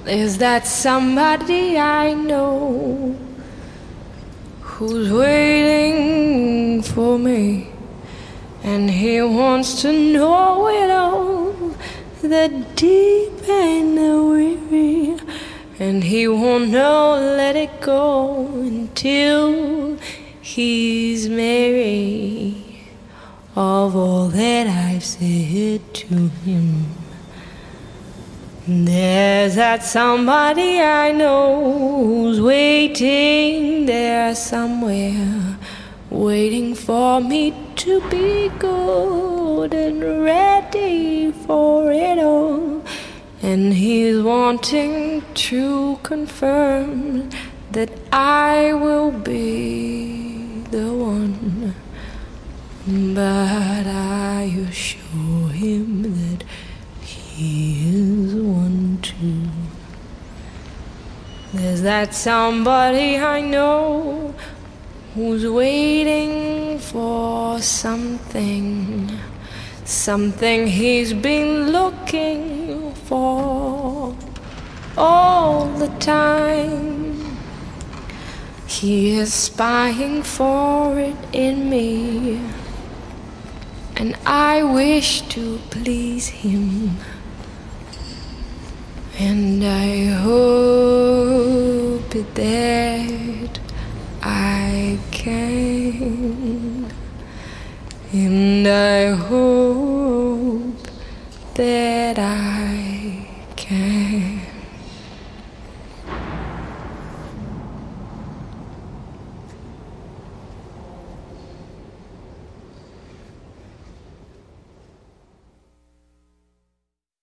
Is that somebody I know who's waiting for me, and he wants to know it all, the deep and the weary, and he won't know, let it go until he's merry of all that I've said to him. There's that somebody I know who's waiting there somewhere, waiting for me to be good and ready for it all. And he's wanting to confirm that I will be the one. But I assure him that he is one too. There's that somebody I know who's waiting for something, something he's been looking for all the time. He is spying for it in me, and I wish to please him. And I hope that I can. And I hope that I can.